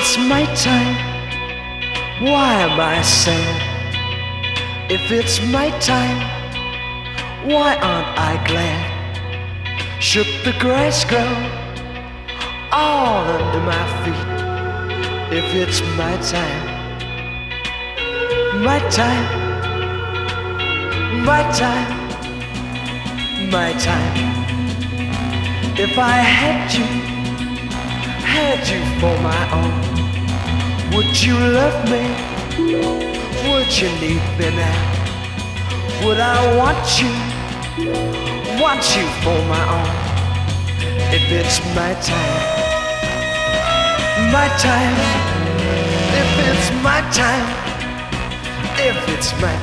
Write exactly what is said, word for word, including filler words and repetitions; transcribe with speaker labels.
Speaker 1: it's my time, why am I sad? If it's my time, why aren't I glad? Should the grass grow all under my feet? If it's my time, my time, my time, my time. If I had you, had you for my own, would you love me? Would you need me now? Would I want you, want you for my own? If it's my time, my time. If it's my time, if it's my